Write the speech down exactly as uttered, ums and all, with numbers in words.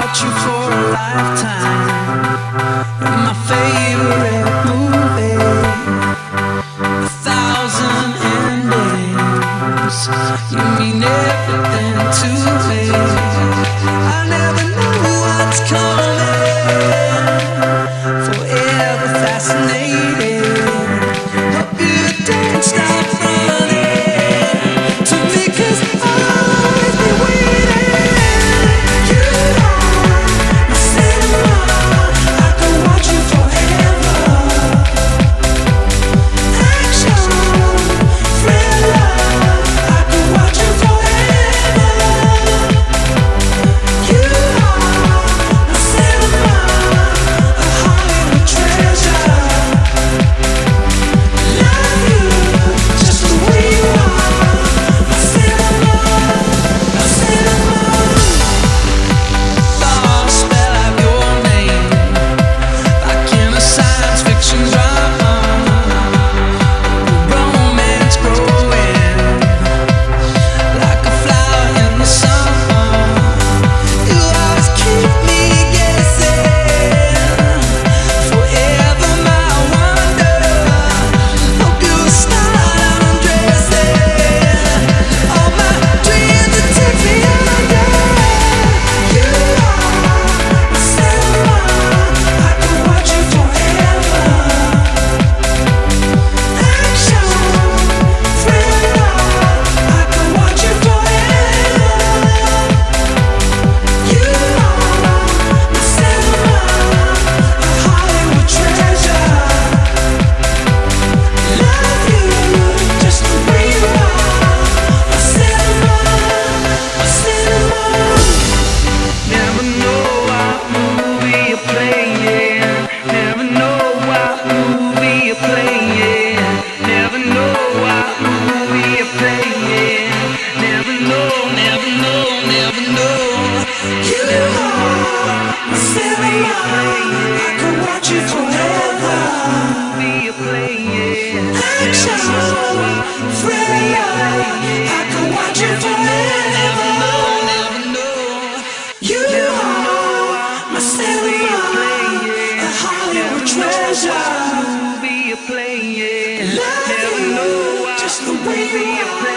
about you for a lifetime. You're my favorite movie. A thousand endings. You mean everything to me. I never know what's coming. Forever fascinated. Hope you don't stop running to me, 'cause I'll always be waiting. You are my cinema. I could watch you forever. Action, thriller. I could watch you forever. You are my cinema, a Hollywood treasure. Love you just the way you are. My cinema, my cinema. Thought I'd spell out your name like in a science fiction drama. Romance growing like a flower in the summer. You always keep me guessing. Forever my wonder. Hope you start undressing all my dreams to take me under. You are my cinema. I could watch you forever. Action, thriller. I could watch you forever. You are my cinema, a Hollywood treasure. Love you just the way you are. My cinema, my cinema. Never know what movie you're playing. Never know what movie you're playing. Never know what movie you're playing. Never know, never know, never know. You are my cinema. I could watch you forever. Movie you're playing. Action, thriller. I could watch you forever. Never know. You are my cinema, a Hollywood treasure. Movie you're playing. Love you just the way you are.